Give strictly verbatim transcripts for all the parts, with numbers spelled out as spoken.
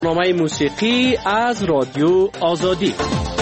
برنامه موسیقی از رادیو آزادی.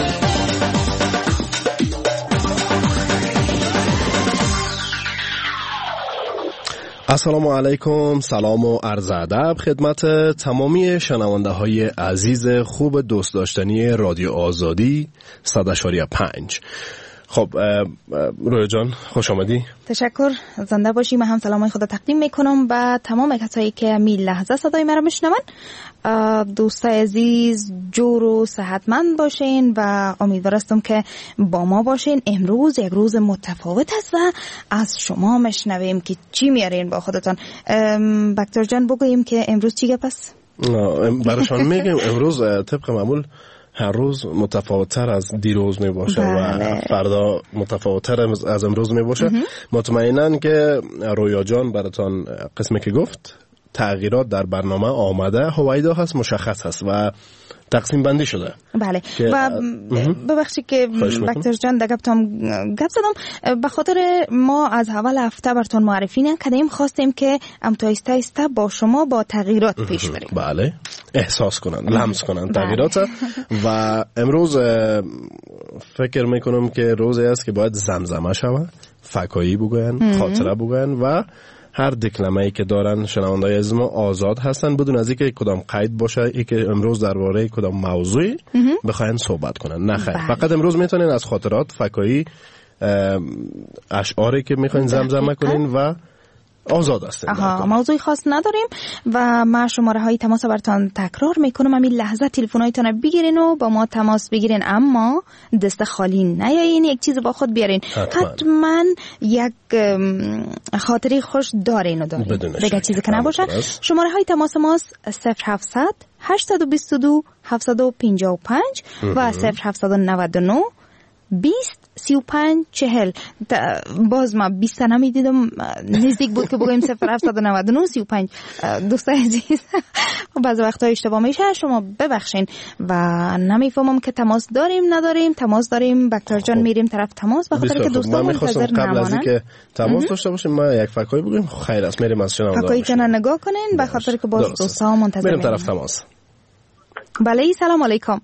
السلام علیکم، سلام و عرض ادب خدمت تمامی شنونده های عزیز خوب دوست داشتنی رادیو آزادی صد و پنج. خب رویا جان خوش آمدی. تشکر، زنده باشی. من هم سلامای خدا تقدیم میکنم و تمام کسایی که می لحظه صدای مرا میشنون. دوستای عزیز جور و صحتمند باشین و امیدوارم که با ما باشین. امروز یک روز متفاوت است و از شما میشنویم که چی میارین با خودتان. بکتر جان بگوییم که امروز چی گپ است؟ براشان میگم امروز طبق معمول هر روز متفاوت‌تر از دیروز می باشه بله. و فردا متفاوت‌تر از امروز می باشه. مطمئناً که رویا جان براتان قسمی که گفت تغییرات در برنامه آمده، هویدا هست، مشخص هست و تقسیم بندی شده. بله و ببخشید که بکتر جان در گفتم گپ زدم، به خاطر ما از اول هفته براتون معرفی نکردیم، خواستیم که ام تایسته ایسته با شما با تغییرات پیش بریم. بله، احساس کنن، لمس کنن تغییرات. و امروز فکر میکنم که روزی است که باید زمزمه شود، فکایی بگوین، خاطره بگوین و هر دکلمه‌ای که دارن شنونده‌های عزیز ما آزاد هستن بدون از اینکه کدام قید باشه ای که امروز درباره کدام موضوعی بخواین صحبت کنن. نه خیر، فقط امروز میتونین از خاطرات فکایی اشعاری که میخواین زمزمه کنین و آزاد هستین. آها، موضوعی خاص نداریم و ما شماره های تماس براتون تکرار میکنم. همین لحظه تلفن هایتون بگیرین و با ما تماس بگیرین، اما دست خالی نیاین، یک چیز با خود بیارین. حتما یک خاطری خوش دارین و دارین، دیگه چیزی که نباشه. شماره های تماس ماست صفر هفتصد هشتصد و بیست و دو هفتصد و پنجاه و پنج و صفر هفتصد و نود و نه بیست سی و پنج چهل. باز ما بیست نمی دیدم، نزدیک بود که بگویم صفر هفتصد و نود و نه سی و پنج. دوستای عزیز بعضی وقتا اشتباه میشه، شما ببخشین و نمیفهمم که تماس داریم نداریم. تماس داریم بکتر جان، میریم طرف تماس، بخاطر که دوستان منتظر نمانن. قبل از اینکه تماس داشته باشیم ما یک فکایی بگیم خیر است، میریم از شنونده فکایی که نگاه کنین بخاطر که باز دوستان منتظر میریم طرف تماس. بله، سلام علیکم.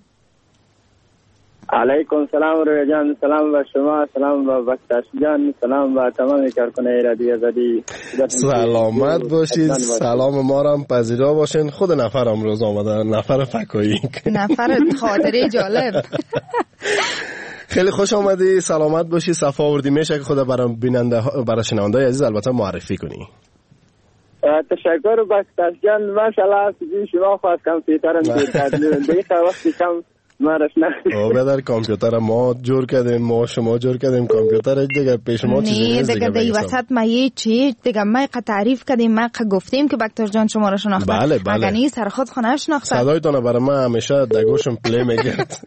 علیکم سلام رویا جان، سلام به شما، سلام به بکتر جان، سلام به تمام کارکنان رادیو آزادی. سلامت باشید، سلام ما را هم پذیرا باشین. خود نفر امروز آمده، نفر فکایی، نفر خاطره جالب. خیلی خوش آمدی، سلامت باشی، صفا آوردی. میشه که خود برای بیننده برای شنونده عزیز البته معرفی کنی. تشکر بکتر جان، ماشاءالله شما خواست کامپیوترم کردید دیگه وقتی کم مارش نه. او بدر کامپیوتر ما جور کردیم، ما شما جور کردیم کامپیوتر دیگه پیش ما چیزی نیست دیگه. دیگه وسط ما یه چی دیگه ما تعریف کردیم، ما گفتیم که بکتر جان شما رو شناخته. بله بله. اگه نیست سر خود خونه شناخته. صدایتون برای ما همیشه در گوشم پلی میگرد.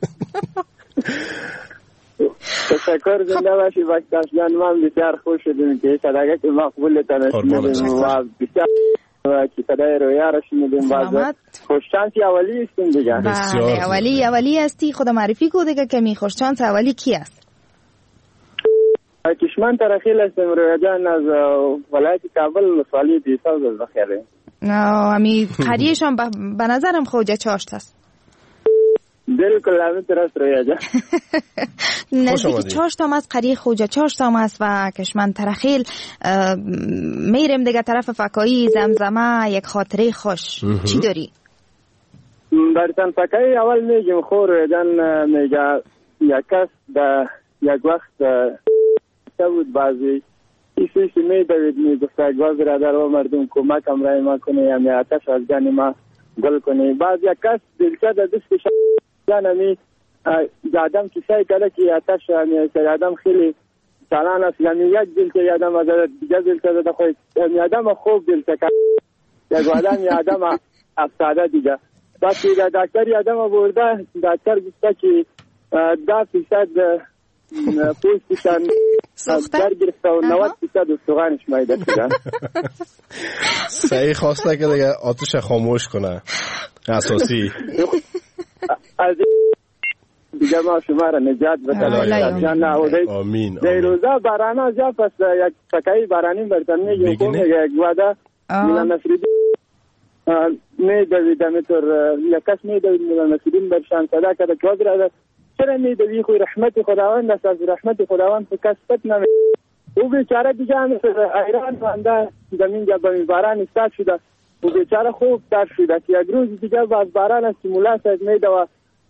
تشکر، زنده باشی بکتر جان. من بسیار خوش شدیم که صداقت مقبول تنشیدیم و بسیار که صدای رویا را شنیدیم. باز خوششانسی اولی هستیم دیگه. بله، اولی اولی هستی. خدا معرفی کو دیگه که می خوششانس اولی کی است؟ کشمن ترخیل هستیم رویا جان، از ولایت کابل، سالی دیسال بخیره. امی قریهشان به نظرم خوجه چاشت است. بالکل همینطور است رویا جان. نزدیک چاشت هم از قریه خوجه چاشت هم است و کشمن ترخیل. میریم دیگه طرف فکایی، زمزمه، یک خاطره خوش چی داری؟ برتن فکایی اول میگیم خور رویا جان. میگه یک کس در یک وقت بود بازی ایسی سی میدوید میگفت اگواز برادر و مردم کمک امرای ما کنه یا می آتش از جان ما گل کنه. بعد یک کس دلچه در دستش جانمی آدم کسایی کله که آتش همیشه آدم خیلی سالان است، یعنی یک دلچه آدم از دیگه دلچه داده خواهید یعنی آدم خوب دلچه کرد یک آدم یا آدم افتاده دیگه. بعد که دکتری آدم برده، دکتر گفته که ده فیصد پوستشان در گرفته و نود فیصد استخوانش میده شده. صحیح خواسته که دیگه آتش خاموش کنه اساسی. از دیگه ما شما را نجات بده جان. آمین. در روزا باران جا پس یک سکایی بارانی برتن میگیم که یک وعده میلا نصری میدوید همینطور یک کس میدوید مولا نصیرین برشان صدا کرده که حضرت چرا میدوی خوی رحمت خداوند است، از رحمت خداوند تو کس پت نمی او بیچاره دیگه همینطور ایران بنده زمین جا به باران استاد شده او بیچاره خوب تر شده که یک روز دیگه باز باران است مولا صاحب میدوه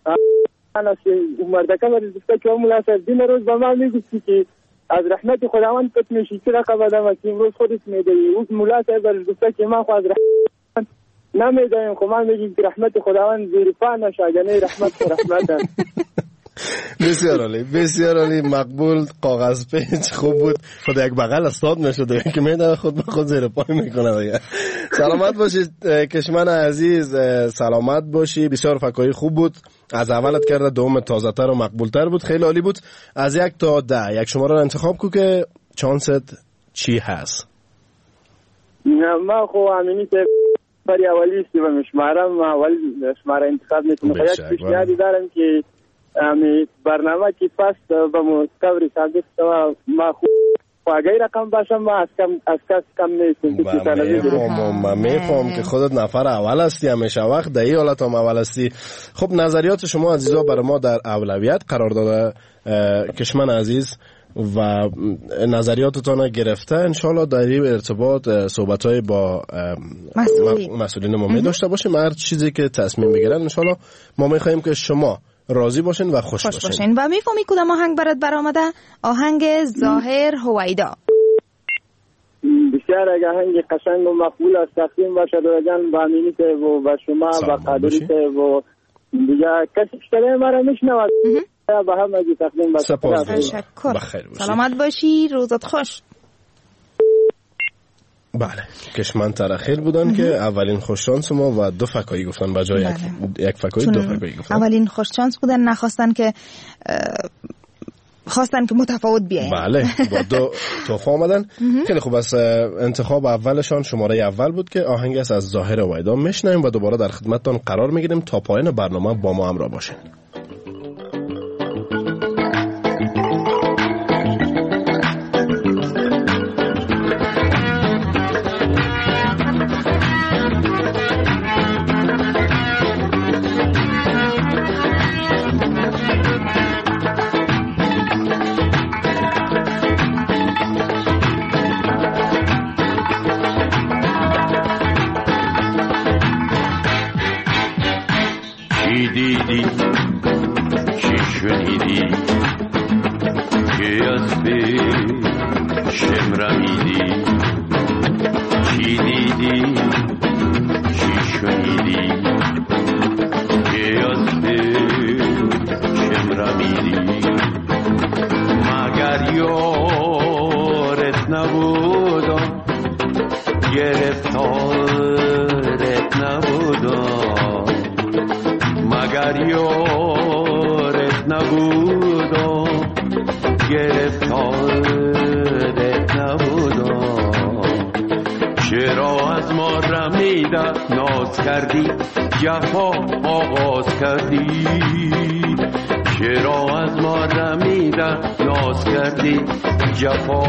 مردکه برش گفته که مولا صاحب دین روز به ما میگفتی که از رحمت خداوند پت میشی چرا قبل که امروز خودت میدوی او مولا صاحب برش گفته که ما خو از رحمت نمیدویم خو ما میگیم که رحمت خداوند زیر پا نشه یعنی رحمت خو رحمت است. بسیار عالی بسیار عالی مقبول. کاغذ پیچ خوب بود. خود یک بغل استاد نشده که میدونه خود به خود زیر پای میکنه دیگه. سلامت باشید کشمن عزیز، سلامت باشی. بسیار فکایی خوب بود. از اولت کرده دوم تازه تر و مقبول تر بود. خیلی عالی بود. از یک تا ده یک شماره رو انتخاب کو که چانست چی هست؟ نه ما خو امینی که بری اولی است و مشمارم اول شماره انتخاب میکنم. یک پیشنهادی دارم که امی برنامه که پس به مستوری ثابت شود ما خوب واقعی رقم باشم ما از کم از کس کم نیستم. ما میفهم که خودت نفر اول هستی همیشه وقت در این حالت هم اول هستی. خب نظریات شما عزیزا برای ما در اولویت قرار داده کشمن عزیز و نظریاتتان گرفته انشالله در این ارتباط صحبت‌های با مسئولین مسئولین ما می داشته باشیم. هر چیزی که تصمیم بگیرن انشالله ما می‌خوایم که شما راضی باشین و خوش, خوش باشین. باشین و میفهمی کدام آهنگ برات برآمده؟ آهنگ ظاهر هویدا. بسیار اگه آهنگ قشنگ و مقبول است تقدیم باشه دوجان با امینی و با شما و قادری و دیگه کسی بیشتر ما را میشنود با هم اگه تقدیم باشه. تشکر. سلامت باشی، روزت خوش. بله کشمن ترخیل بودن که اولین خوششانس ما و دو فکایی گفتن بجای بله. یک, یک فکایی دو فکایی گفتن. اولین خوششانس بودن نخواستن که خواستن که متفاوت بیاین. بله با دو توفا آمدن. خیلی خوب است. انتخاب اولشان شماره اول بود که آهنگ است از ظاهر هویدا. میشنویم و دوباره در خدمتتان قرار میگیریم تا پایان برنامه با ما همراه باشین. دیدی چی شنیدی که از به شمرمیدی چی دیدی چی شنیدی که از به شمرمیدی مگر یارت نبودم گرفتارت نبودم مگر یارت نبودم گرفتارت نبودم چرا از ما رمیده ناز کردی جفا آغاز کردی چرا از ما رمیده ناز کردی جفا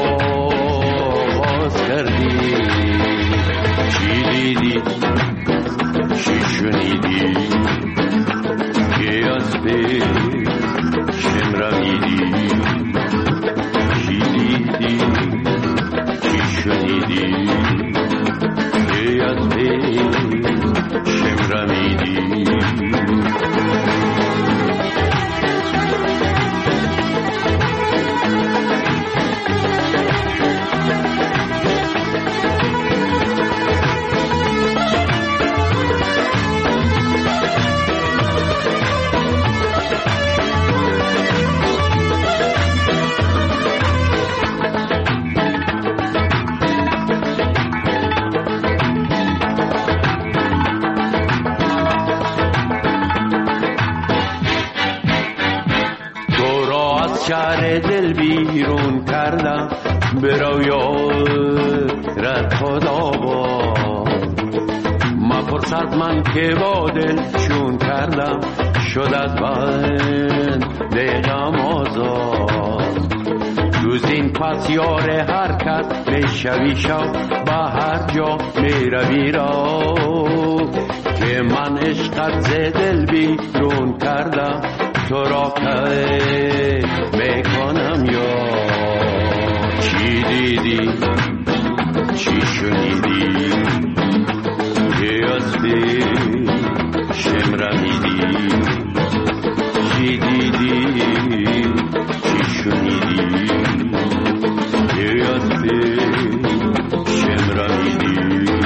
آغاز کردی چی دیدی چی شنیدی که از به شمرمیدی چی دیدی چی شنیدی که از به شمرمیدی شهر دل بیرون کردم به رویات خدا با ما فرصت من که با دل چون کردم شد از بند دلم آزاد تو روزین پس یار حرکت میشوی شب به هر جا میروی را که من عشقت ز دل بیرون کردم تو را که میکنم یا چی دیدی چی شنیدی که از پیشم رمیدی چی دیدی چی شنیدی که از پیشم رمیدی.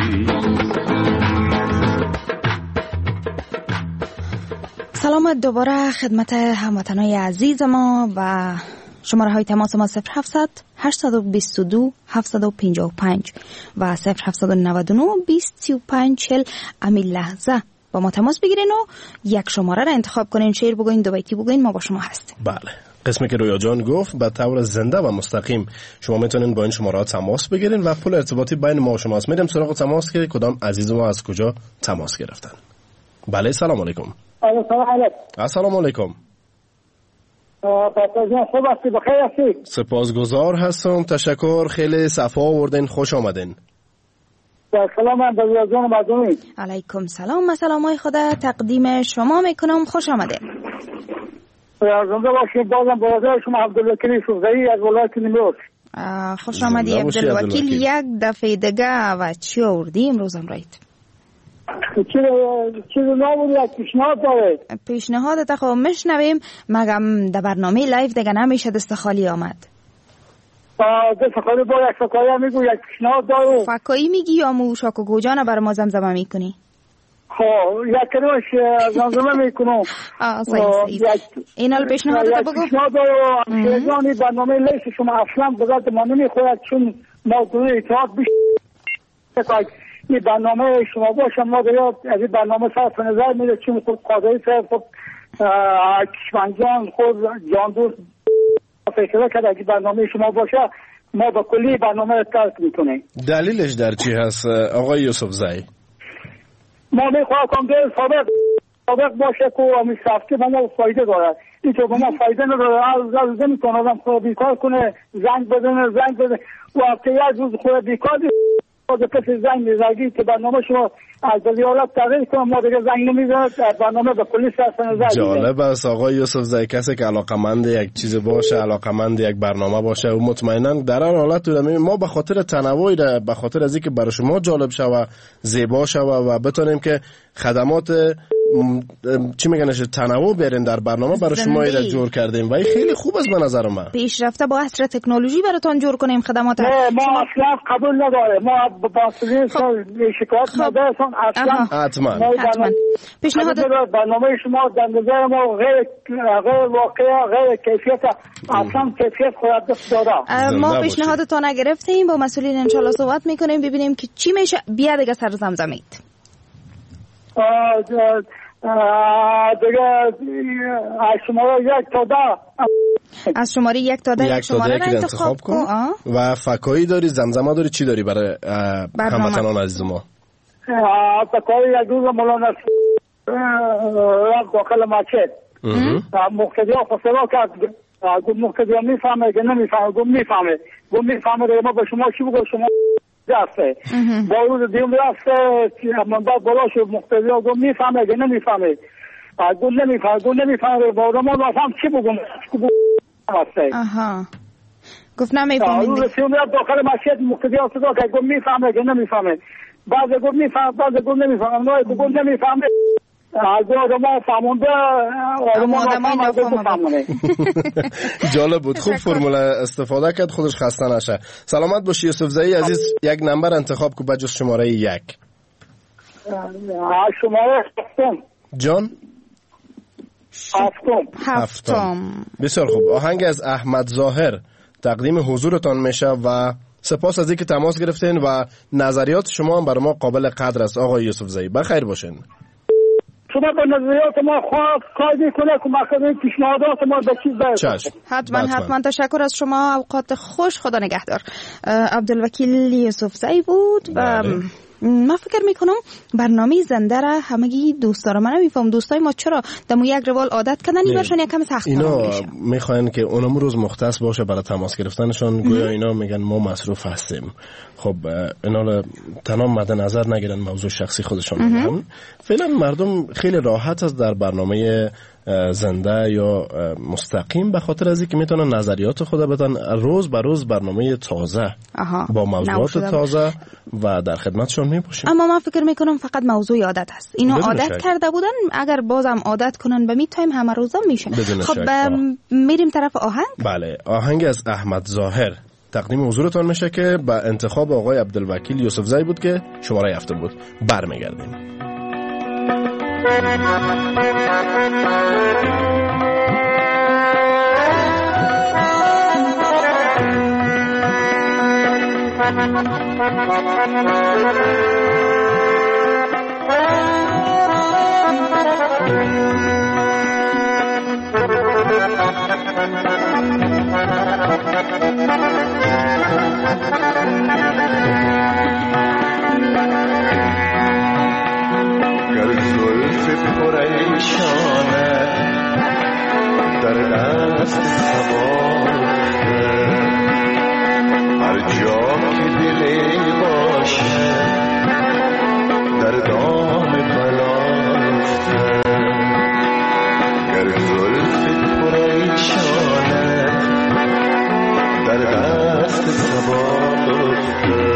سلامت دوباره خدمت هموطنای عزیز ما و شماره های تماس ما صفر هفتصد هشتصد و بیست و دو هفتصد و پنجاه و پنج و صفر هفتصد و نود و نه بیست سی و پنج چهل. امی لحظه با ما تماس بگیرین و یک شماره را انتخاب کنین، شعر بگوین، دو بیتی بگوین، ما با شما هستیم. بله، قسمی که رویا جان گفت به طور زنده و مستقیم شما میتونین با این شماره ها تماس بگیرین و پول ارتباطی بین ما و شماست. میریم سراغ تماس که کدام عزیز ما از کجا تماس گرفتن. بله، سلام علیکم. سلام علیکم. السلام علیکم. بخیر. سپاسگزار هستم، تشکر، خیلی صفا آوردین، خوش آمدین. سلام من رویا جان مردمی. علیکم سلام، سلامای خدا تقدیم شما میکنم، خوش آمدین. زنده باشید. بازم برادر شما عبدالوکیل یوسفزئی از ولایت نیمروز. خوش آمدی عبدالوکیل. یک دفعه دیگه و چی آوردی امروز امرایت؟ چیز نبود، یک پیشنهاد داره. پیشنهادت خب میشنویم، مگم در برنامه لایف دیگه نمیشه دست خالی آمد. دست خالی با یک فکایی هم میگو، یک پیشنهاد داره. فکایی میگی یا مو شاک و گوجانه برای ما زمزمه میکنی؟ خب یک کنوش زمزمه میکنم. آه صحیح صحیح. این حال پیشنهادت بگو. یک پیشنهاد داره. همشهرگانی برنامه لایف شما اصلا بذات ما نمیخواد، چون موضوع اطلاعات بیشتر این برنامه شما باشه. ما دیاد از این برنامه صرف نظر میده، چون خود قاضی صرف خود کشمنجان خود جان دوست فکره کرده اگه برنامه شما باشه ما با کلی برنامه رو ترک میکنیم. دلیلش در چی هست آقای یوسفزئی؟ ما میخواهم کنم دل سابق سابق باشه که همین صفتی با ما فایده داره. این تو با ما فایده نداره، از از نمی کنه آدم خود بیکار کنه، زنگ بدونه زنگ بدونه و هفته یک روز خود بیکار از کسی زنگ میزنی که برنامه شما از دلیالات تغییر کنم، ما دیگه زنگ نمیزنه، برنامه به کلی صرف نظر. جالب است آقای یوسفزئی، کسی که علاقمند یک چیز باشه، علاقمند یک برنامه باشه و مطمئنا در هر حالت ما به خاطر تنوعی را، به خاطر از اینکه برای شما جالب شوه، زیبا شوه و بتونیم که خدمات چی میگنش تنوع بیارین در برنامه برای شما را جور کردیم و این خیلی خوب است به نظر من. پیشرفته با عصر تکنولوژی براتون جور کنیم خدمات. نه ما اصلا قبول نداره، ما با سریع شکایت نداریم اصلا. حتما حتما پیشنهاد برنامه شما در نظر ما غیر غیر واقعی، غیر کیفیت، اصلا کیفیت خود دست داره. ما پیشنهادتون نگرفتیم، با مسئولین ان شاء الله صحبت میکنیم ببینیم که چی میشه. بیا دیگه سر زمزمید دیگه از شماره یک تا ده از شماره یک تا ده یک شماره را انتخاب کن و فکایی داری، زمزمه داری، چی داری برای هموطنان عزیز ما؟ فکایی یک روز مولانا رفت داخل مسجد، مقتدی ها خسرا کرد، گفت مقتدی ها میفهمه که نمیفهمه، گفت میفهمه، گفت میفهمه دیگه ما به شما چی بگو، شما رفته با روز دیم رفته منبع بالا شد، مقتدی ها گفت میفهمه که نمیفهمه، گفت نمیفهمه، گفت نمیفهمه با ما بفهم چی بگم رفته. آها گفت نمیفهمه. روز دیم رفت داخل مسجد، مقتدی ها صدا کرد، گفت میفهمه که نمیفهمه، بعضی گفت میفهمه، بعضی گفت نمیفهمه، نه گفت نمیفهمه. آدم فهمونده آدم فهمونه. جالب بود، خوب فرمول استفاده کرد، خودش خسته نشه. سلامت باشی یوسفزئی عزیز، یک نمبر انتخاب کو بجز شماره یک. شماره هفتم. جان هفتم. هفتم. بسیار خوب، آهنگ از احمد ظاهر تقدیم حضورتان میشه و سپاس از اینکه تماس گرفتین و نظریات شما هم برای ما قابل قدر است آقای یوسفزئی. بخیر باشین. شما با نظریات ما خواه کاری کنه که مقصد پیشنهادات ما به چیز برسه. حتما حتما تشکر از شما، اوقات خوش، خدا نگهدار. عبدالوکیل یوسفزئی بود و من فکر میکنم برنامه زنده را همگی دوست دارم. من نمیفهم دوستای ما چرا دمو یک روال عادت کردن این برشان یکم سخت اینا میخواین که اونم روز مختص باشه برای تماس گرفتنشان، گویا اینا میگن ما مصروف هستیم. خب اینا تمام مد نظر نگیرن، موضوع شخصی خودشان میگن. فعلا مردم خیلی راحت است در برنامه زنده یا مستقیم، به خاطر از اینکه میتونن نظریات خود بدن. روز به روز برنامه تازه آها. با موضوعات تازه و در خدمتشون میباشیم. اما من فکر میکنم فقط موضوع عادت هست. اینو عادت شک. کرده بودن، اگر بازم عادت کنن به می تایم همه روزا میشه. خب میریم طرف آهنگ. بله، آهنگ از احمد ظاهر تقدیم حضورتان میشه که با انتخاب آقای عبدالوکیل یوسفزئی بود که شماره هفته بود. برمیگردیم. پریشانه در دست سواره، هر جا که دلی باشه در دام بلافته. گر زلف پریشانه در دست سواره،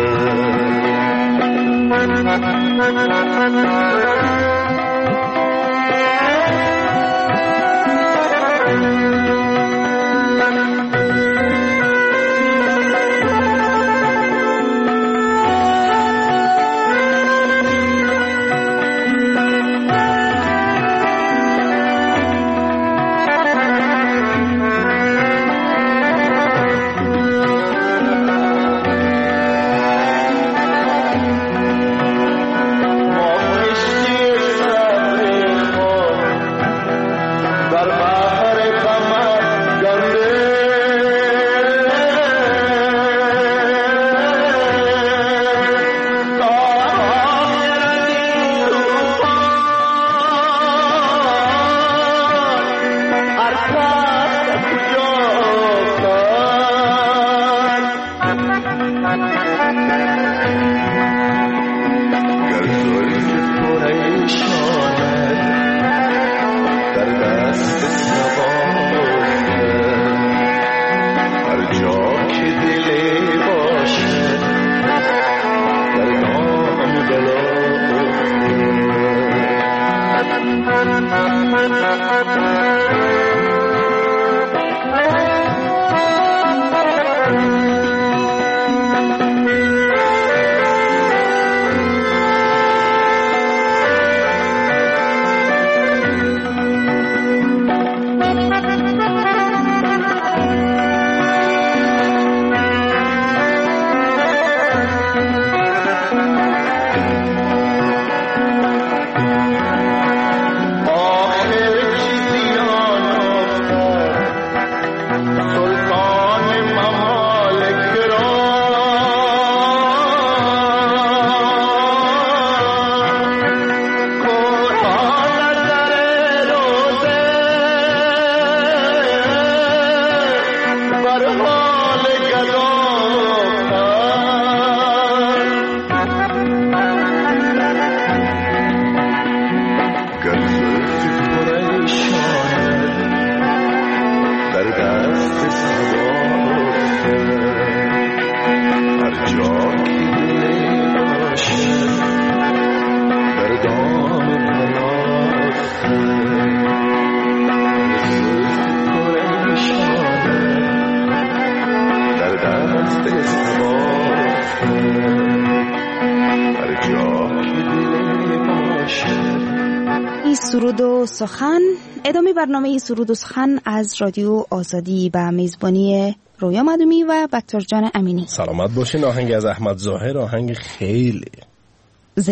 سرود و سخن، ادامه برنامه سرود و سخن از رادیو آزادی به میزبانی رویا مدومی و بکتر جان امینی. سلامت باشین. آهنگ از احمد ظاهر، آهنگ خیلی زیبا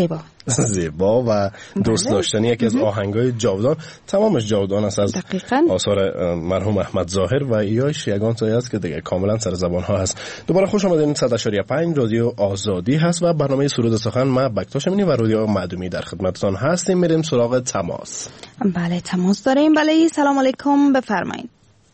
زیبا و دوست داشتنی، یکی از آهنگای جاودان، تمامش جاودان است از دقیقاً آثار مرحوم احمد ظاهر و ایاش یگان تایی است که دیگه کاملا سر زبان ها هست. دوباره خوش آمدین. صد و پنج رادیو آزادی هست و برنامه سرود سخن. ما بکتاش امینی و رادیو معدومی در خدمتتان هستیم. میریم سراغ تماس. بله تماس داریم. بله سلام علیکم، بفرمایید.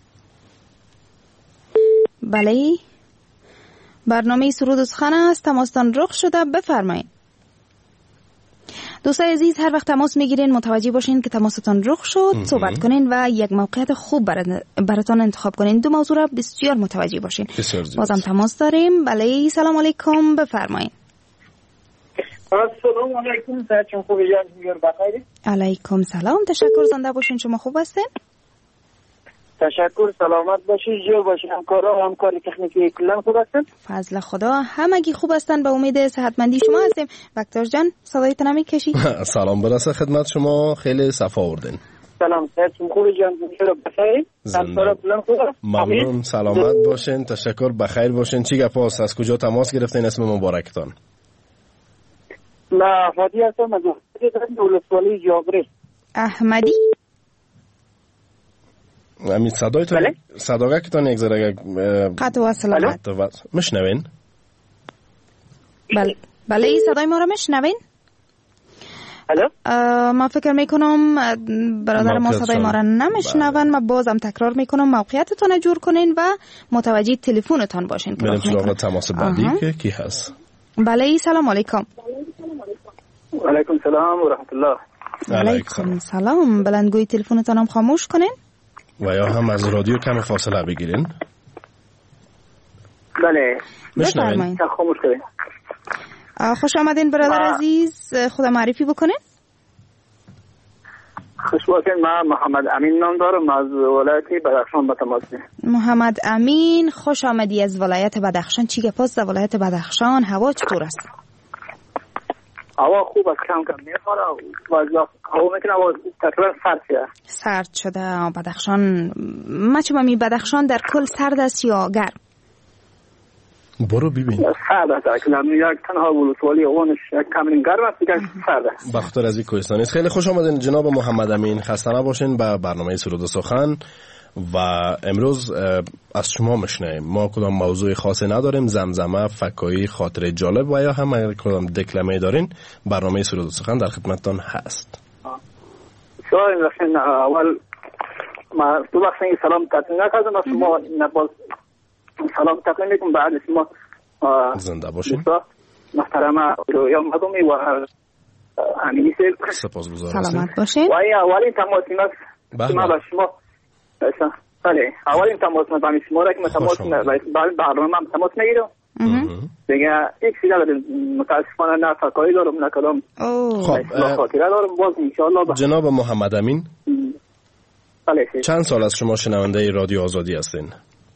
بله برنامه سرود سخن است، تماستان رخ شده، بفرمایید. دوستای عزیز هر وقت تماس میگیرین متوجه باشین که تماستان رخ شد، صحبت کنین و یک موقعیت خوب براتون انتخاب کنین. دو موضوع را بسیار متوجه باشین. بازم تماس داریم. بله سلام علیکم، بفرمایید. سلام علیکم، سرچون خوبی جان، بخیر. علیکم سلام، تشکر، زنده باشین. شما خوب هستین؟ تشکر، سلامت باشید، جور باشید. همکارا همکاری تکنیکی کلا خوب هستن؟ فضل خدا همگی خوب هستن، به امید صحتمندی شما هستیم. بکتاش جان صدایت نمیکشی؟ سلام برسه خدمت شما، خیلی صفا آوردین. سلام، سرچون خوبی جان، جور بخیر. همکارا کلا خوب هستن؟ ممنون، سلامت باشین، تشکر، بخیر باشین. چی گپاست؟ از کجا تماس گرفتین؟ اسم مبارکتان؟ لا احمدی هستم از ولسوالی جاغری. احمدی؟ امین صدایتون بله؟ صداقتون یک ذره قطع و سلامت مشنوین؟ بله بله صدای ما رو مشنوین؟ الو ما فکر میکنم برادر ما صدای ما رو نمیشنون. ما بازم تکرار میکنم موقعیتتون رو جور کنین و متوجه تلفنتون باشین. بریم سراغ تماس بعدی که کی هست؟ بله سلام علیکم. علیکم سلام و رحمت الله. علیکم سلام. بلندگوی تلفنتون هم خاموش کنین و یا هم از رادیو کم فاصله بگیرین. بله بفرمایید. خاموش کنین. خوش آمدین برادر عزیز، خدا معرفی بکنین. خوش باشین. من محمد امین نام دارم، از ولایت بدخشان به تماس. محمد امین، خوش آمدی از ولایت بدخشان. چی گپاست در ولایت بدخشان؟ هوا چطور است؟ هوا خوب است، کم کم میخوره و هوا میتونه هوا تقریبا سرد شه. سرد شده بدخشان. ما چه می بدخشان در کل سرد است یا گرم؟ برو ببین. سرد است، اصلا یک تنها ولسوالی اونش کاملا گرم است، دیگه سرد است. بختور از این کوهستان است. خیلی خوش آمدین جناب محمد امین. خسته نباشین به برنامه سرود و سخن. و امروز از شما میشنیم. ما کدام موضوع خاصی نداریم، زمزمه، فکایی، خاطره جالب و یا هم اگر کدام دکلمه دارین، برنامه سرود و سخن در خدمتتان هست. شاید رفتن اول ما تو بخشی سلام تقدیم نکردم، از شما نباز سلام تقدیم میکنم. بعد شما زنده باشین. محترمه رویا مدومی و امینی سیل سپاسگزارم. سلامت باشین. و اولین تماسی ما شما با شما بله اولین تماس ما با شما را که ما تماس بعد برنامه هم تماس نگیرم دیگه یک سیده متاسفانه نه فکایی دارم نه کلام. خب خاطره دارم. باز انشاءالله جناب محمد امین بله چند سال از شما شنونده رادیو آزادی هستین؟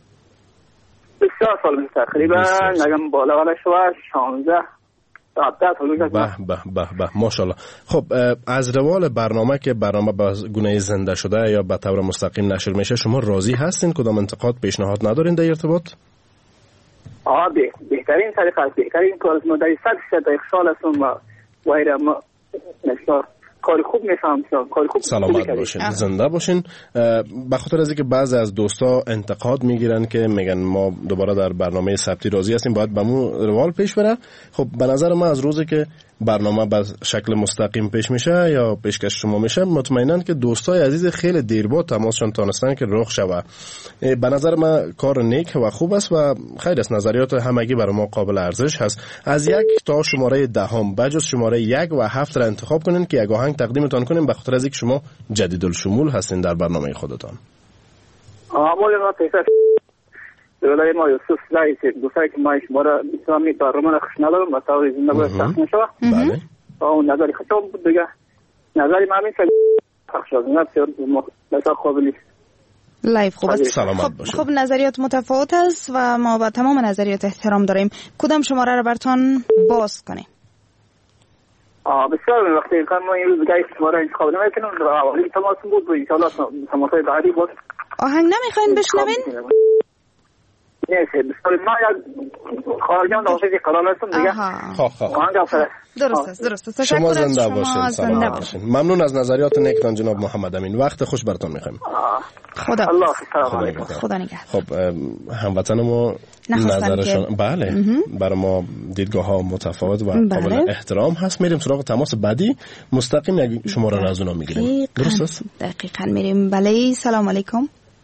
بسیار سال تقریبا نگم بالا بالا شو شانزده به به به به ماشاءالله. خب از روال برنامه که برنامه به گونه زنده شده یا به طور مستقیم نشر میشه شما راضی هستین؟ کدام انتقاد پیشنهاد ندارین در ارتباط؟ آه به بهترین طریقه است، بهترین کار است. ما در صد درصد خوشحال هستم و وایره ما نشار کار خوب میفهم. کار خوب سلامت باشین، زنده باشین. به خاطر از اینکه بعضی از دوستا انتقاد میگیرن که میگن ما دوباره در برنامه ثبتی راضی هستیم، باید به مو روال پیش بره. خب به نظر من از روزی که برنامه به شکل مستقیم پیش میشه یا پیشکش شما میشه، مطمئنن که دوستای عزیز خیلی دیر با تماسشون تونستن که رخ شوه. به نظر من کار نیک و خوب است و خیر است. نظریات همگی برای ما قابل ارزش هست. از یک تا شماره دهم بجز شماره یک و هفت را انتخاب کنین که یک آهنگ تقدیمتان کنیم، به خاطر از اینکه شما جدید الشمول هستین در برنامه خودتان. آمال ما پیشش ولای ما یوسف لایت دوستایی که ما شما را اسلامی برنامه را خوش ندارم و طور زنده باید تخت نشوه. بله اون نظری خطاب بود دیگه. نظری ما همین که پخش شد نظر قابلی لایف خوب است. خب, خب نظریات متفاوت است و ما با تمام نظریات احترام داریم. کدام شماره را براتون باز کنیم؟ آه بسیار وقتی امکان ما این روز دیگه شماره انتخاب نمیکنم. اولی تماس بود و انشاءالله تماسای بعدی بود. آهنگ نمیخواین بشنوین؟ نیست. ما یک خارجان داشته که قرار هستم دیگه. خواه خواه آنجا فرست. درست است درست است. شما زنده باشین. زنده باشین. ممنون از نظریات نیکتان جناب محمد امین. وقت خوش براتون میخوایم. خدا الله خدا نگهدار. خدا نگهدار. خب هموطن ما نظرشون بله برای ما دیدگاه ها متفاوت و قابل احترام هست. میریم سراغ تماس بعدی. مستقیم یک شماره را از اونا میگیریم. درست است؟ دقیقاً میریم. بله سلام علیکم.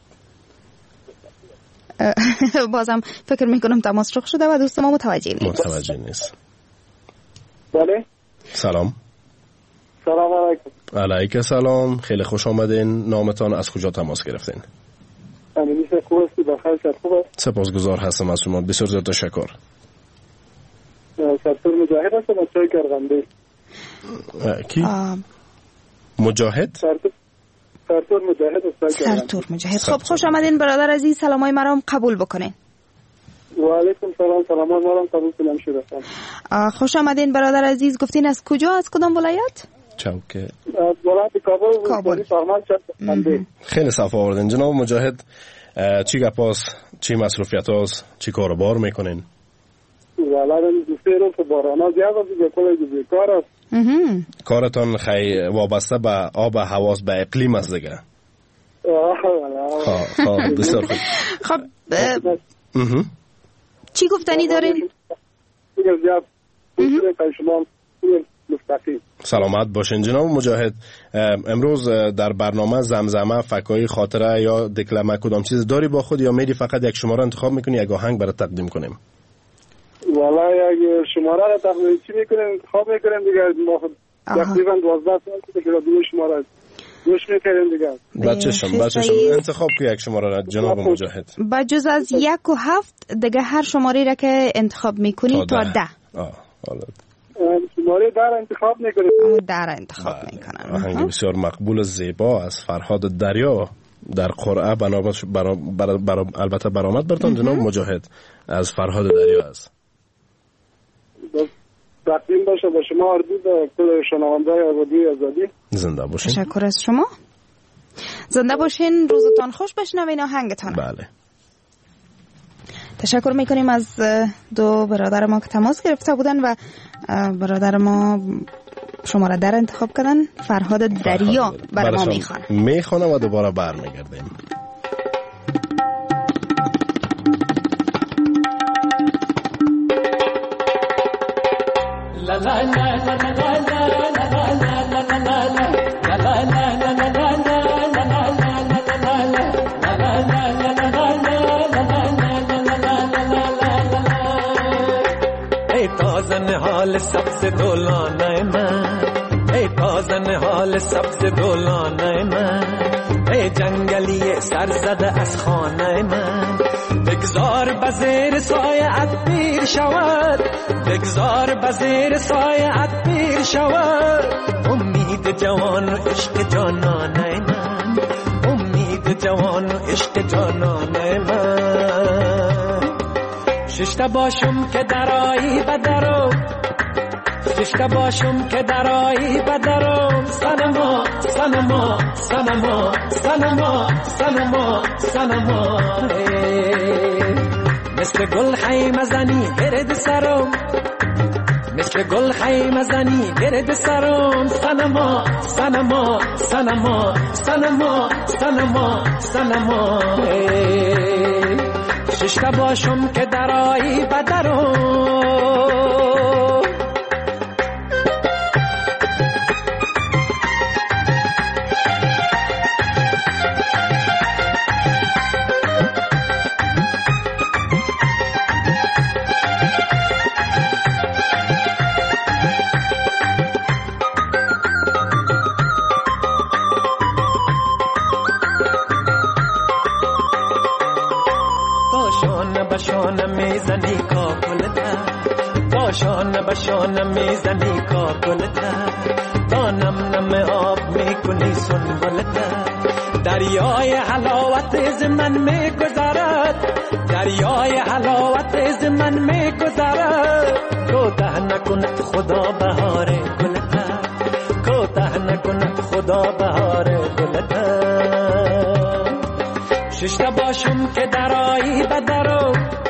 بازم فکر میکنم تماس رخ شده و دوست ما متوجه نیست. متوجه نیست. بله. سلام. سلام علیکم. علیکم سلام. خیلی خوش آمدین. نامتان از کجا تماس گرفتین؟ امیلی سے خوب است. بخیر شد. خوب است. سپاسگزار هستم از شما. بسیار زیاد تشکر. سرتور مجاهد هستم از چای کرغنده. کی؟ مجاهد؟ سرتور سرتور مجاهد است. سرتور مجاهد. خب خوش آمدین برادر عزیز. سلامای مرام قبول بکنین. و علیکم سلام. سلامات مرام قبول کنم شده. خوش آمدین برادر عزیز. گفتین از کجا؟ از کدام ولایت؟ چوکه. از ولایت کابل. کابل. خیلی صفا آوردین جناب مجاهد. چی گپاست؟ چی مصروفیت هاست؟ چی کار بار میکنین؟ والا دو سه روز بارانا زیاد است دیگه کلی دیگه کار است. کارتان خیلی وابسته به آب و هوا به اقلیم است دیگه. خب خب بسیار خوب. خب چی گفتنی دارین؟ دیگه زیاد شما مستقیم. سلامت باشین جناب مجاهد. امروز در برنامه زمزمه فکایی خاطره یا دکلمه کدام چیز داری با خود یا میری فقط یک شماره انتخاب میکنی یک آهنگ برای تقدیم کنیم؟ والا یک شماره را تقدیم چی میکنیم انتخاب میکنیم دیگه. ما تقریبا دوازده سال که دو شماره گوش میکنیم دیگه. بچه شم بچه شم انتخاب که یک شماره را جناب مجاهد. بجز از یک و هفت دیگه هر شماره را که انتخاب میکنی تا ده. آه حالا شماره در انتخاب میکنیم. در انتخاب میکنن. آهنگ بسیار مقبول زیبا از فرهاد دریا در قرعه بنابرای برا برا برا البته برآمد براتون جناب مجاهد از فرهاد دریا است. تقدیم باشه با شما اردو به کل شنونده‌های آزادی آزادی. زنده باشین. تشکر از شما. زنده باشین. روزتان خوش. بشنوین آهنگتان. بله. تشکر میکنیم از دو برادر ما که تماس گرفته بودن و برادر ما شماره در انتخاب کردن. فرهاد دریا برای ما میخوانه میخوانه و دوباره برمیگردیم. la la la la la la la la ای تازن حال سبز دولانه من ای تازن حال سبز دولانه من ای جنگلی سرزده از خانه من بگذار بزیر سایه‌ات پیر شود بگذار بزیر سایه‌ات پیر شود امید جوان و عشق جانانه من امید جوان و عشق جانانه من ششته باشم که درایی بدرم ششته باشم که درایی بدرم سنما سنما سنما سنما سنما سنما مثل گل خیمه زنی گرد سرم مثل گل خیمه زنی گرد سرم سنما سنما سنما سنما سنما سنما ششته باشم که درایی بدرم باشان میزنی کاکلتا باشان باشان میزنی کاکلتا تا نم نم آب میکنی سنبلتا دریای حلاوت از من میگذرد دریای حلاوت از من میگذرد کوتاه نکند خدا بهار گلتا کوتاه نکند خدا بهار گلتا ششته باشم که درایی بدرم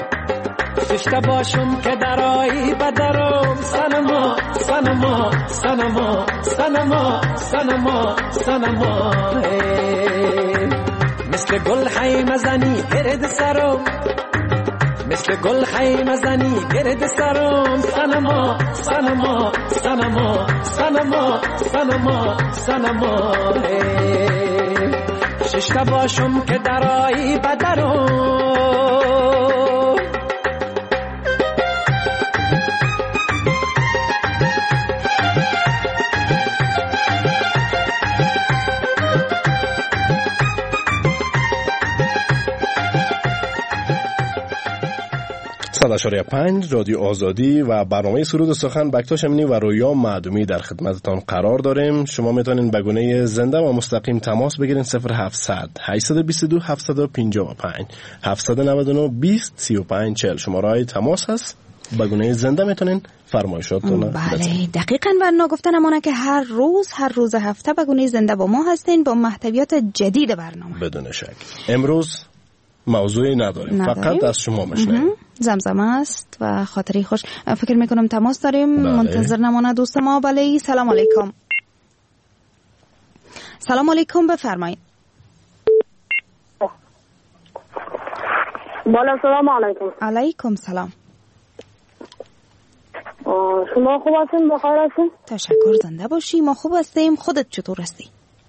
داشته باشم که درایی بدرم سنما سنما سنما سنما سنما سنما مثل گل خیمه زنی گرد سرم مثل گل خیمه زنی گرد سرم سنما سنما سنما سنما سنما سنما ششته باشم که درایی بدرم صد و اشاره پنج رادیو آزادی و برنامه سرود و سخن بکتاش امینی و رویا معدومی در خدمتتان قرار داریم. شما میتونین به گونه زنده و مستقیم تماس بگیرین صفر هفتصد هشتصد و بیست و دو هفتصد و پنجاه و پنج هفتصد و نود و نه بیست سی و پنج چهل شماره تماس هست. به گونه زنده میتونین فرمایشاتتون رو بله دقیقاً و نگفتنمونه که هر روز هر روز هفته به گونه زنده با ما هستین با محتویات جدید برنامه. بدون شک امروز موضوعی نداریم, نداریم. فقط از شما میشنویم. زمزمه است و خاطری خوش. فکر میکنم تماس داریم. بله. منتظر نمانه دوست ما. بله سلام علیکم. سلام علیکم بفرمایید. بالا سلام علیکم. علیکم سلام. شما خوب هستین؟ بخیر هستین؟ تشکر زنده باشی. ما خوب هستیم. خودت چطور هستی؟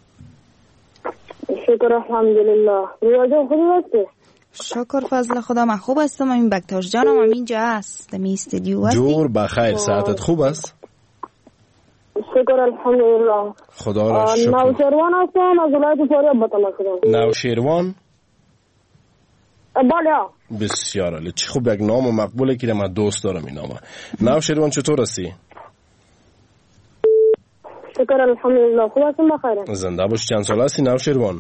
شکر الحمدلله. ریاضی خوبی هستی؟ شکر فضل خدا من خوب هستم. این بکتاش جانم هم اینجا هست در می استدیو هستی. جور بخیر. ساعتت خوب است؟ شکر الحمدلله. خدا را شکر. نوشیروان هستم از ولایت فاریاب به تماس کردم. نوشیروان؟ بله. بسیار عالی. چه خوب یک نام مقبوله که من دوست دارم این نامه. نوشیروان چطور هستی؟ شکر الحمدلله خوب هستم بخیر. زنده باش. چند ساله هستی نوشیروان؟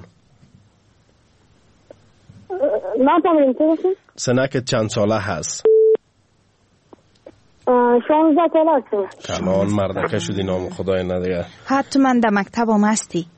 نه تمرین چه هستی؟ سنکت چند ساله هست؟ شانزده ساله هستم. کلان مردکه شدی نام خدای ندیگه. حتما در مکتب هم هستی؟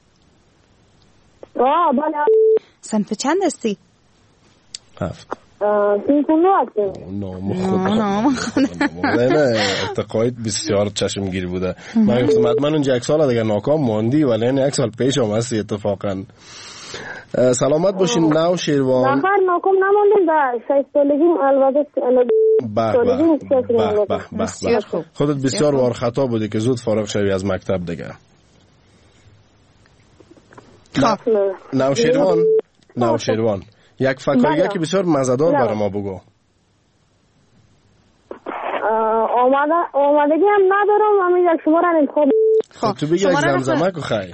آه بله. صنف چند هستی؟ هفت. سینکونو هستیم. نام خدا نام خدا نه نه اتقاید بسیار چشمگیر بوده. من گفتم حتما اونجا یک سال دیگه ناکام ماندی ولی این یک سال پیش هم هستی اتفاقا. سلامت باشین نوشیروان. نخیر ناکام نماندیم در شش سالگیم البته به به به به خودت بسیار وار خطا بودی که زود فارغ شوی از مکتب دیگه. نوشیروان نوشیروان یک فکریه که بسیار مزدار برای ما بگو. آماده آمادگی هم ندارم. همین یک شما را انتخاب. خب تو بگی یک زمزمه که خیلی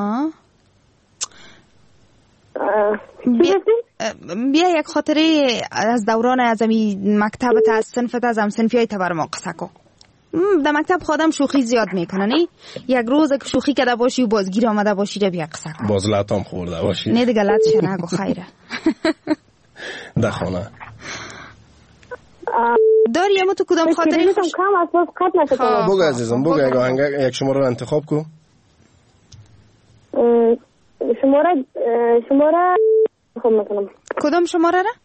بیا, بیا یک خاطره از دوران از امی مکتبت از صنفت از هم صنفی های تبر ما قصه کن. در مکتب خودم شوخی زیاد میکنه نی؟ یک روز که شوخی کده باشی و بازگیر آمده باشی ده بیا قصه کن. باز لطام خورده باشی. نه دیگه لطش نگو خیره. ده خانه داری اما تو کدام خاطره خوش؟ بگو عزیزم بگو یک آهنگ یک شماره رو انتخاب کو. شماره شماره خب میکنم. کدام شماره را؟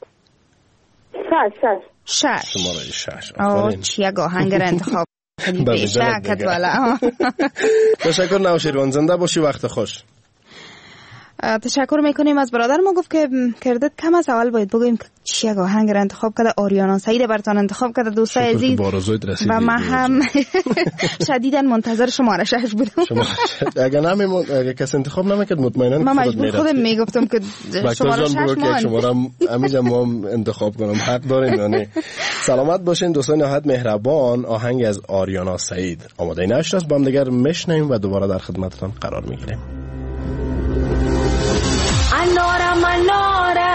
شش شش شش شماره شش. آه چی یک آهنگ را انتخاب کنی بشکت والا. تشکر نوشیروان زنده باشی وقت خوش. تشکر میکنیم از برادر ما گفت که کردت کم از اول باید بگویم که چی یک آهنگ را انتخاب کرده. آریانا سعید براتون انتخاب کرده دوستای عزیز و من هم شدیداً منتظر شماره شش بودم. اگه نمی اگه کسی انتخاب نمیکرد مطمئنا من مجبور خودم میگفتم که شماره شش ما شماره امیجا ما انتخاب کنم. حق دارین یعنی. سلامت باشین دوستان نهایت مهربان. آهنگ از آریانا سعید آماده نشد است با هم دیگر میشنویم و دوباره در خدمتتون قرار میگیریم. Anora manora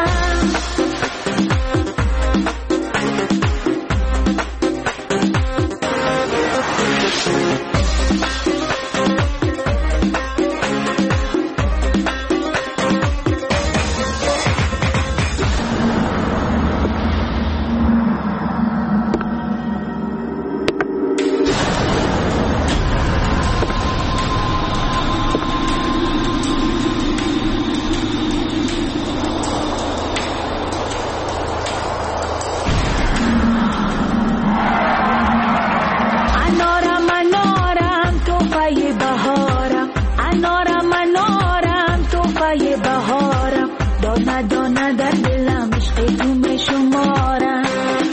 توفای بهارم، دانه دانه در دلم عشق تو می شمارم.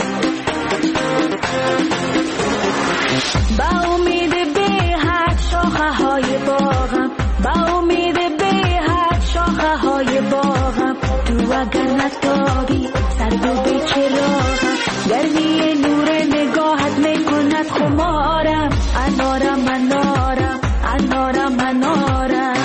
با امید به حد شاخه های باغم، با امید به حد شاخه های باغم، تو اگر نتابی سرد و به چراغم، گرمی نور نگاهت می کند خمارم. انارم انارم انارم انارم.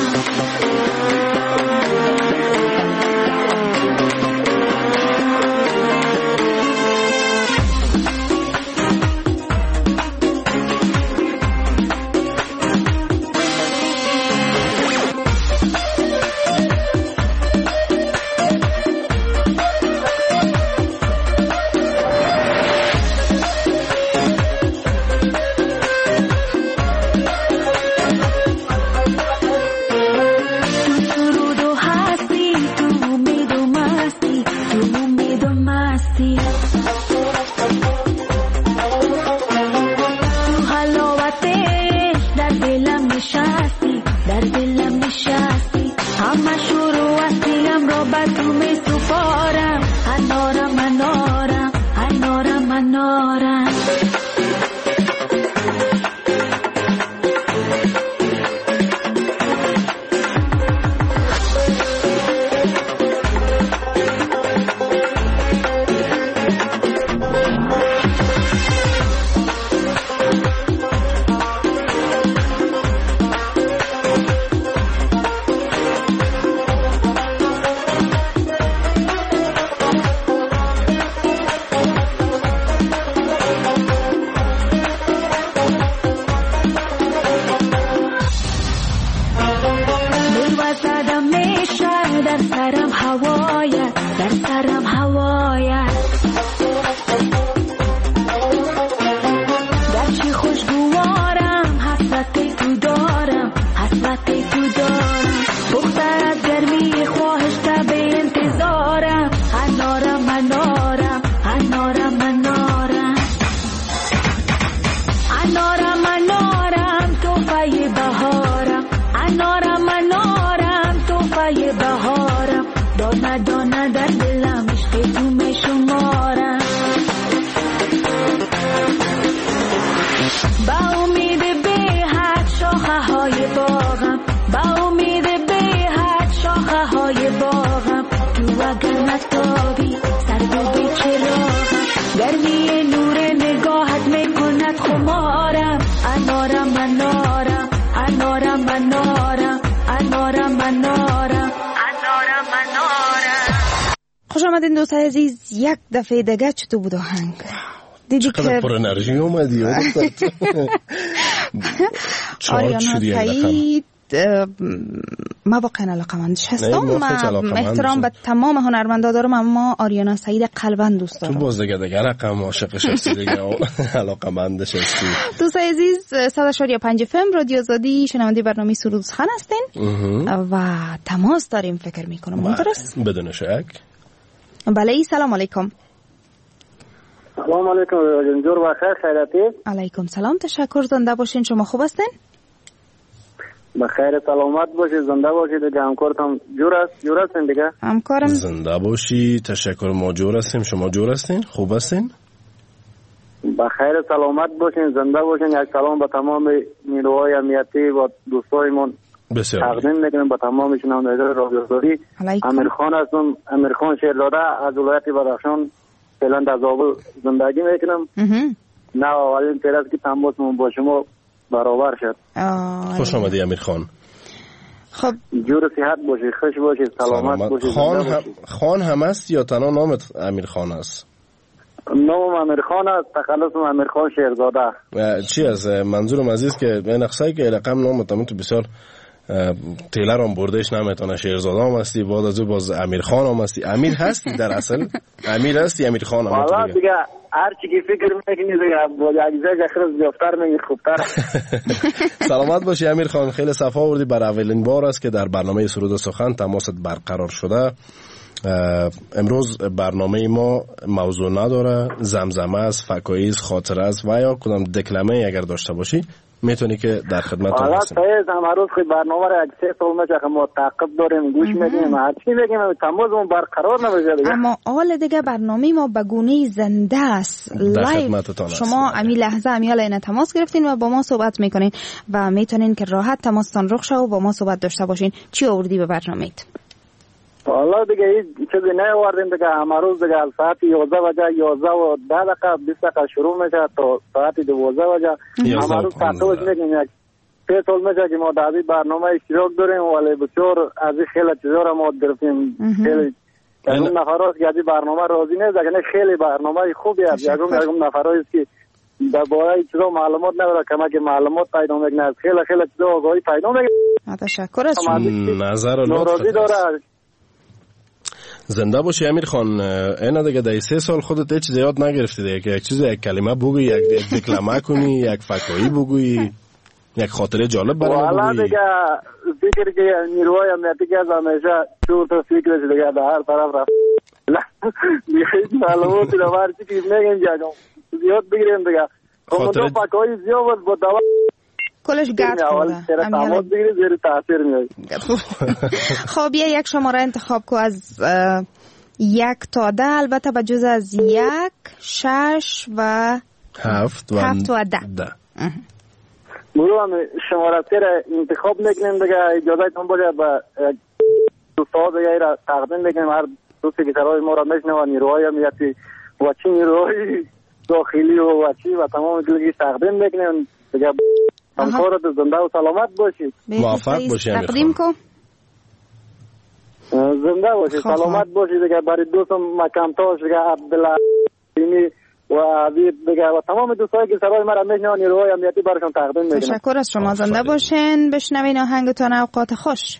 خوش آمدین دوستای عزیز، یک دفعه دیگه چطور بود آهنگ؟ دیدی که پر انرژی اومدی. آریانا سعید ما واقعا علاقه‌مندش هستم. من احترام به تمام هنرمندا دارم، اما آریانا سعید قلباً دوست دارم. تو باز دیگه دیگه رقم عاشقش هستی دیگه، علاقه‌مندش هستی. دوستای عزیز، صد و شش و پنج اف ام رادیو آزادی، شنونده برنامه سرودخان هستین و تماس داریم فکر می‌کنم. درست؟ بدون شک. بله، سلام علیکم. سلام علیکم جنجور، بخیر خیراتی؟ علیکم سلام، تشکر. زنده باشین. شما خوب هستین؟ بخیر سلامت باشید، زنده باشید. دیگه همکارتم جور است، جور هستین دیگه؟ همکارم زنده باشی، تشکر. ما جور هستیم، شما جور هستین؟ خوب هستین؟ بخیر سلامت باشین، زنده باشین. یک سلام به تمام نیروهای امنیتی و دوستایمون تقدیم میکنم، به تمام شنوندگان رادیو آزادی. امیرخان هستم، امیرخان شیرزاده از ولایت بدخشان، فعلا در زابل زندگی میکنم. نه اولین پیر است که تماسمون با شما برابر شد. خوش آمدی امیرخان. خب جور صحت باشی، خوش باشی، سلامت, سلامت. باشی. خان هم... خان هم است یا تنها نامت امیرخان است؟ نام امیرخان است، تخلصم امیرخان شیرزاده. چی است منظورم عزیز که این اقصایی که رقم نامت هم تو بسیار تیلر هم بردهش نمیتونه، شیرزاده هم هستی، بعد از او باز امیرخان هم هستی. امیر هستی در اصل؟ امیر هستی امیرخان هم؟ والا دیگه هر چی که فکر میکنی دیگه با عجزه اخرس بیافتر میگی خوبتر. سلامت باشی امیرخان، خیلی صفا آوردی. بر اولین بار است که در برنامه سرود و سخن تماست برقرار شده. امروز برنامه ما موضوع نداره، زمزمه است، فکایی است، خاطره است و یا کدام دکلمه اگر داشته باشی میتونی که در خدمتتون حالا هستیم. سایز هم هر روز خیلی برنامه را یک سه سال میشه که ما تعقیب داریم، گوش میدیم، هر چی بگیم تمازمون برقرار نمیشه دیگه. اما حال دیگه برنامه ما به گونه زنده است، لایو. شما امی لحظه امی حالا این تماس گرفتین و با ما صحبت میکنین و میتونین که راحت تماستان رخ شه و با ما صحبت داشته باشین. چی آوردی به برنامه‌ت؟ حالا دیگه هیچ چیزی نیاوردیم دیگه، همه روز دیگه ساعت یازده بجه یازده و ده دقیقه بیست دقیقه شروع میشه تا ساعت دوازده بجه همه روز تعقیبش میکنیم. یک سه سال میشه که ما در این برنامه اشتراک داریم ولی بسیار از این خیلی چیزا را ما گرفتیم. خیلی یکم نفراست که از این برنامه راضی نیست، لیکن خیلی برنامه خوبی است. یکم یکم نفرایی که در باره چیزا معلومات نداره، کمک معلومات پیدا میکنه، خیلی خیلی چیزا آگاهی پیدا میکنه. تشکر از شما. نظر و لطف زنده باشی امیر خان. اینا دیگه در سه سال خودت هیچ چیز یاد نگرفتی دیگه که یک چیز یک کلمه بگویی، یک دکلمه کنی، یک فکایی بگویی، یک خاطره جالب برای ما بگویی. والا دیگه فکر که نیروهای امنیتی که از همیشه چون تو فکرش دیگه در هر طرف رفت دیگه معلوماتی رو برچی که میگیم جاگم زیاد بگیریم دیگه. خاطره فکایی زیاد با دوا کلش گرد کرده تماس بگیری زیر تاثیر میاد. خب یک شماره انتخاب کو از یک تا ده، البته به جز از یک، شش و هفت و هفت و ده. ده. برو هم شماره سه را انتخاب میکنیم دیگه. اجازه تون باشه به دوستا دیگه را تقدیم بکنیم. هر دوستی که سرای ما را میشنوه، نیروهای امنیتی و چی نیروهای داخلی و چی و تمام دیگه تقدیم بکنیم دیگه. همکارت زنده و سلامت باشی، موفق باشی امیر تقدیم خان. کو زنده باشی، سلامت باشی دیگه. برای دوستم مکمتاش دیگه عبدالله و عبید دیگه و تمام دوستایی که سرای مرا میشنون نیروهای امنیتی برشون تقدیم میکنم. تشکر از شما، زنده باشین. بشنوین آهنگتون. اوقات خوش.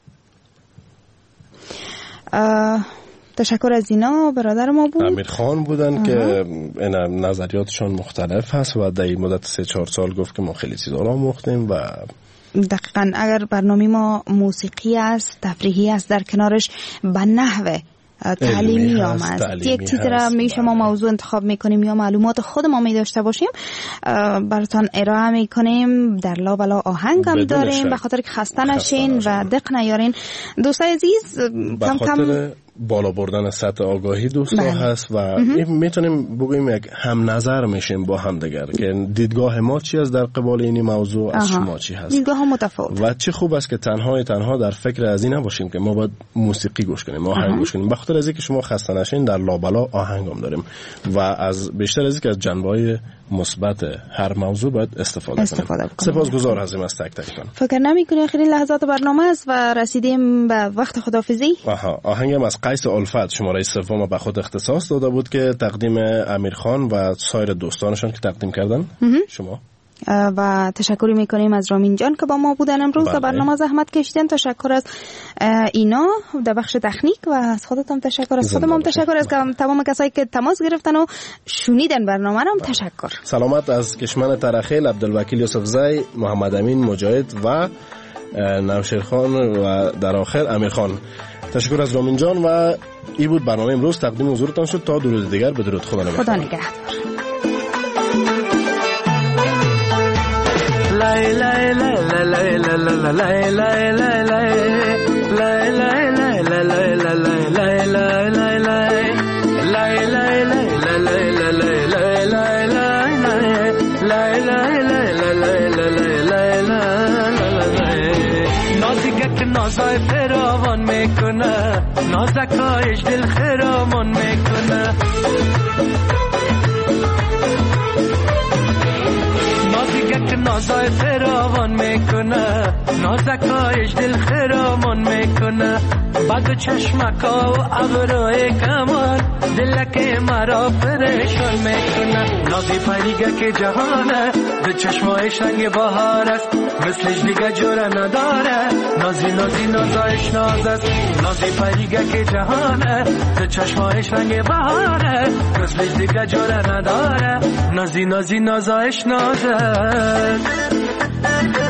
تشکر از اینا برادر ما بود، امیر خان بودن اه. که این نظریاتشون مختلف هست و در این مدت سه چهار سال گفت که ما خیلی چیزا را مختیم و دقیقاً اگر برنامه ما موسیقی است، تفریحی است، در کنارش به نحوه تعلیمی هم است، یک چیز را میشه ما موضوع انتخاب میکنیم یا معلومات خود ما می داشته باشیم براتون ارائه میکنیم. در لا بلا آهنگ هم داریم به خاطر که خسته نشین و دق نیارین. دوستای عزیز کم کم بالا بردن سطح آگاهی دوستا هست و میتونیم بگوییم یک هم نظر میشیم با هم دیگر که دیدگاه ما چی است در قبال این موضوع، از شما چی هست، دیدگاه ها متفاوت و چه خوب است که تنها تنها در فکر از این نباشیم که ما باید موسیقی گوش کنیم، آهنگ گوش کنیم. بخاطر از اینکه شما خسته نشین در لابلا آهنگ هم داریم و از بیشتر از اینکه از جنبه‌های مثبت هر موضوع باید استفاده, استفاده کنیم. سپاسگزار هستیم از تک تکتون. فکر نمی‌کنی آخرین لحظات برنامه است و رسیدیم به وقت خداحافظی. آها، آهنگم از قیس الفت شماره سوم به خود اختصاص داده بود که تقدیم امیر خان و سایر دوستانشون که تقدیم کردن. شما و تشکری میکنیم از رامین جان که با ما بودن امروز در برنامه زحمت کشیدن. تشکر از اینا در بخش تکنیک و از خودتون تشکر، از خودم هم تشکر، از تمام کسایی که تماس گرفتن و شنیدن برنامه هم تشکر. سلامت از کشمن ترخیل، عبدالوکیل یوسفزی، محمد امین مجاهد و نوشیر خان و در آخر امیر خان. تشکر از رامین جان و این بود برنامه امروز تقدیم حضورتان شد. تا درود دیگر بدرود. خدا نگهدار. خدا نگهدار. لای لای لای لای لای لای لای لای لای لای لای لای لای نازای فراوان میکنه، نازکایش دل خرامان میکنه، نازیگه نازای فراوان میکنه، نازکایش دل خرامان میکنه، بعد چشمکا و ابروی کمان دلک مرا پریشان میکنه. نازی پریگه که جهانه، به چشمایش رنگ بهار است، مثلش دیگه جوره نداره. نازی نازی نازایش ناز است، نازی پریگه که جهانه، به چشمایش رنگ بهاره، مثلش دیگه جوره نداره. نازی نازی نازایش ناز است.